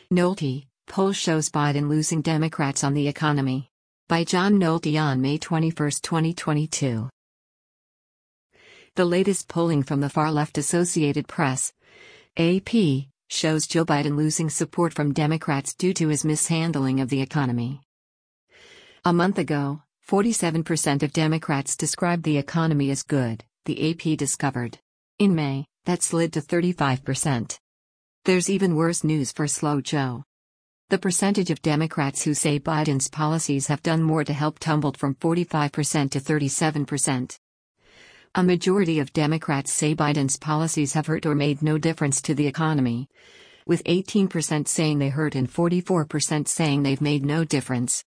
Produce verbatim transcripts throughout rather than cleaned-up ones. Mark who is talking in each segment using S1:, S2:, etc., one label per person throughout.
S1: Nolte, poll shows Biden losing Democrats on the economy. By John Nolte on May twenty-first, twenty twenty-two. The latest polling from the far-left Associated Press, A P, shows Joe Biden losing support from Democrats due to his mishandling of the economy. A month ago, forty-seven percent of Democrats described the economy as good, the A P discovered. In May, that slid to thirty-five percent. There's even worse news for Slow Joe. The percentage of Democrats who say Biden's policies have done more to help tumbled from forty-five percent to thirty-seven percent. A majority of Democrats say Biden's policies have hurt or made no difference to the economy, with eighteen percent saying they hurt and forty-four percent saying they've made no difference.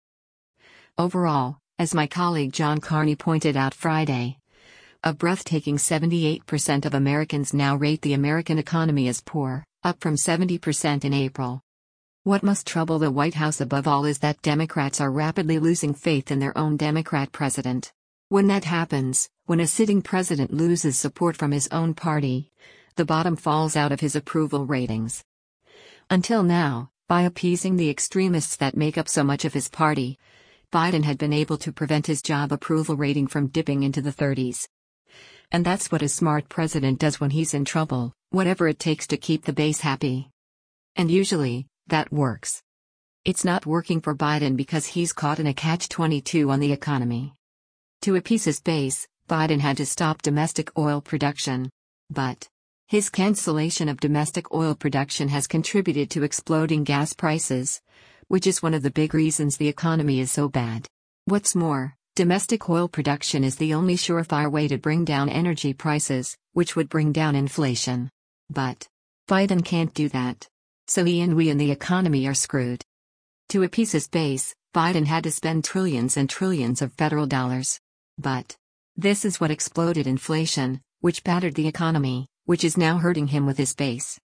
S1: Overall, as my colleague John Carney pointed out Friday, a breathtaking seventy-eight percent of Americans now rate the American economy as poor, up from seventy percent in April. What must trouble the White House above all is that Democrats are rapidly losing faith in their own Democrat president. When that happens, when a sitting president loses support from his own party, the bottom falls out of his approval ratings. Until now, by appeasing the extremists that make up so much of his party, Biden had been able to prevent his job approval rating from dipping into the thirties. And that's what a smart president does when he's in trouble, whatever it takes to keep the base happy. And usually, that works. It's not working for Biden because he's caught in a catch twenty-two on the economy. To appease his base, Biden had to stop domestic oil production. But his cancellation of domestic oil production has contributed to exploding gas prices, which is one of the big reasons the economy is so bad. What's more, domestic oil production is the only surefire way to bring down energy prices, which would bring down inflation. But Biden can't do that. So he and we and the economy are screwed. To appease his base, Biden had to spend trillions and trillions of federal dollars. But this is what exploded inflation, which battered the economy, which is now hurting him with his base.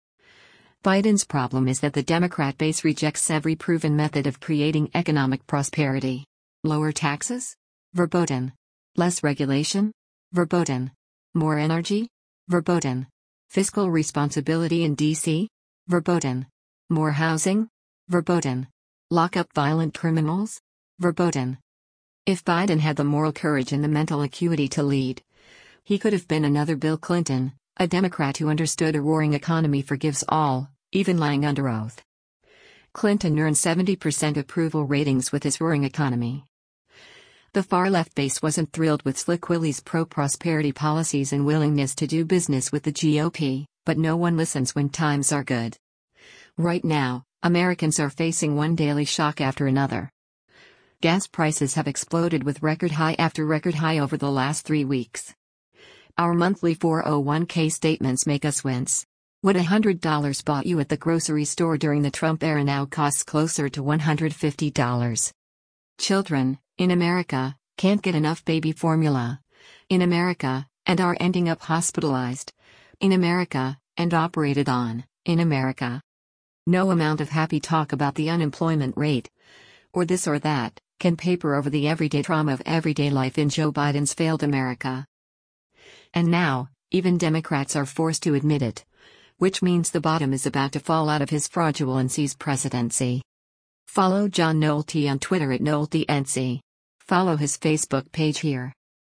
S1: Biden's problem is that the Democrat base rejects every proven method of creating economic prosperity. Lower taxes? Verboten. Less regulation? Verboten. More energy? Verboten. Fiscal responsibility in D C? Verboten. More housing? Verboten. Lock up violent criminals? Verboten. If Biden had the moral courage and the mental acuity to lead, he could have been another Bill Clinton, a Democrat who understood a roaring economy forgives all, even lying under oath. Clinton earned seventy percent approval ratings with his roaring economy. The far-left base wasn't thrilled with Slick Willie's pro-prosperity policies and willingness to do business with the G O P, but no one listens when times are good. Right now, Americans are facing one daily shock after another. Gas prices have exploded with record high after record high over the last three weeks. Our monthly four oh one k statements make us wince. What one hundred dollars bought you at the grocery store during the Trump era now costs closer to one hundred fifty dollars. Children, in America, can't get enough baby formula. In America, and are ending up hospitalized. In America, and operated on, in America. No amount of happy talk about the unemployment rate, or this or that, can paper over the everyday trauma of everyday life in Joe Biden's failed America. And now, even Democrats are forced to admit it. Which means the bottom is about to fall out of his fraudulency's presidency. Follow John Nolte on Twitter at NolteNC. Follow his Facebook page here.